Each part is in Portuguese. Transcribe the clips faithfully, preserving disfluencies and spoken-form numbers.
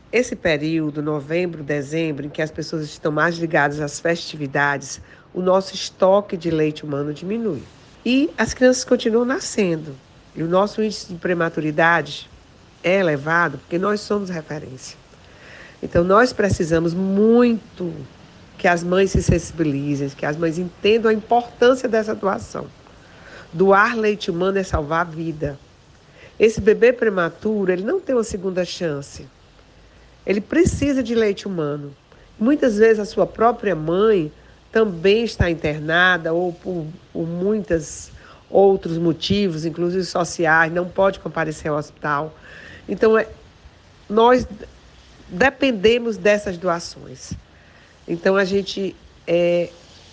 Esse período, novembro, dezembro, em que as pessoas estão mais ligadas às festividades, o nosso estoque de leite humano diminui. E as crianças continuam nascendo. E o nosso índice de prematuridade é elevado porque nós somos referência. Então, nós precisamos muito que as mães se sensibilizem, que as mães entendam a importância dessa doação. Doar leite humano é salvar a vida. Esse bebê prematuro, ele não tem uma segunda chance. Ele precisa de leite humano. Muitas vezes a sua própria mãe também está internada ou por, por muitos outros motivos, inclusive sociais, não pode comparecer ao hospital. Então, é, nós dependemos dessas doações. Então, a gente é,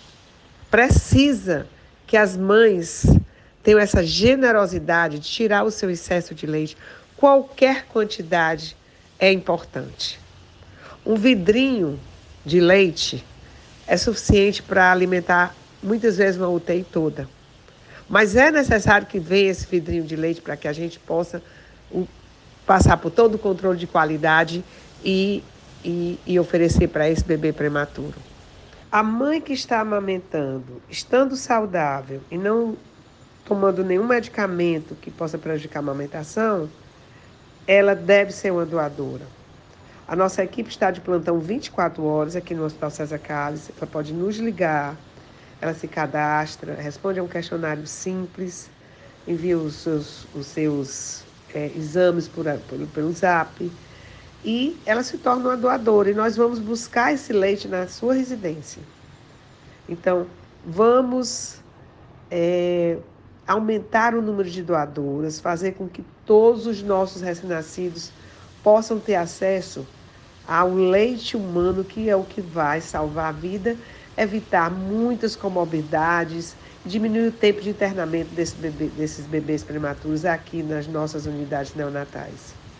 precisa que as mães tenham essa generosidade de tirar o seu excesso de leite. Qualquer quantidade é importante. Um vidrinho de leite é suficiente para alimentar muitas vezes uma U T I toda. Mas é necessário que venha esse vidrinho de leite para que a gente possa um, passar por todo o controle de qualidade e, e, e oferecer para esse bebê prematuro. A mãe que está amamentando, estando saudável e não tomando nenhum medicamento que possa prejudicar a amamentação, ela deve ser uma doadora. A nossa equipe está de plantão vinte e quatro horas aqui no Hospital César Carlos. Ela pode nos ligar, ela se cadastra, responde a um questionário simples, envia os seus, os seus é, exames por, por, pelo zap e ela se torna uma doadora. E nós vamos buscar esse leite na sua residência. Então, vamos é, aumentar o número de doadoras, fazer com que todos os nossos recém-nascidos possam ter acesso ao leite humano, que é o que vai salvar a vida, evitar muitas comorbidades, diminuir o tempo de internamento desse bebê, desses bebês prematuros aqui nas nossas unidades neonatais.